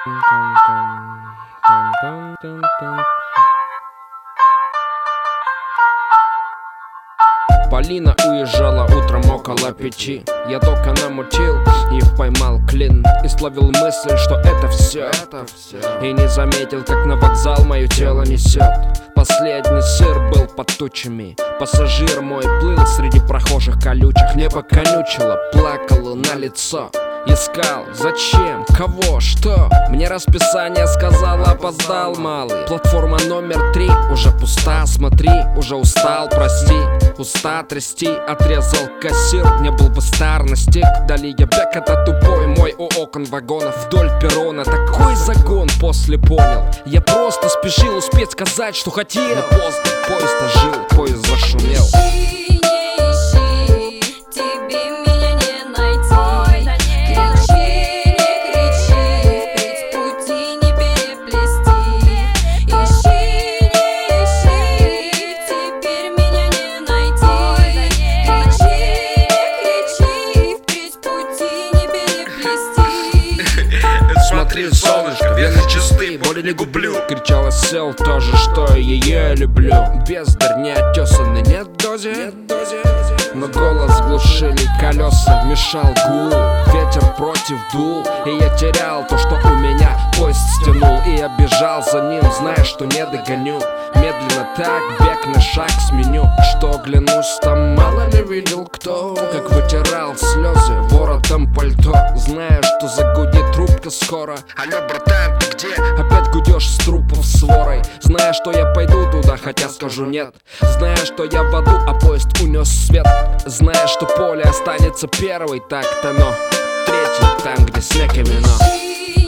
Полина уезжала утром около 5. Я только намутил и поймал клин. И словил мысль, что это все. И не заметил, как на вокзал мое тело несет. Последний сыр был под тучами. Пассажир мой плыл среди прохожих колючих. Небо конючило, плакало на лицо. Искал, зачем, кого, что? Мне расписание сказала, опоздал малый. Платформа номер 3 уже пуста, смотри, уже устал, прости. Уста трясти, отрезал кассир. Не был бы стар, настиг. Дали я бег, это тупой мой у окон вагонов. Вдоль перрона такой загон после понял. Я просто спешил успеть сказать, что хотел. Но поздно, поезд ожил, поезд зашумел. Смотри, солнышко, вены чисты, боли не гублю. Кричала сел то же, что и ее люблю. Бездарь неотесанный, нет дозе. Но голос глушили колеса, мешал гул. Ветер против дул, и я терял то, что у меня. Поезд стянул, и я бежал за ним, зная, что не догоню. Медленно так, бег на шаг сменю. Что глянусь, там мало ли видел кто. Как вытирал слезы воротом пальто, зная, что загудит трубка скоро. Алло, братан, ты где? Опять гудешь с трупов сворой. Зная, что я пойду туда, хотя скажу нет. Зная, что я в аду, а поезд унес свет. Зная, что поле останется первой так-то, но третий там, где снег и вино.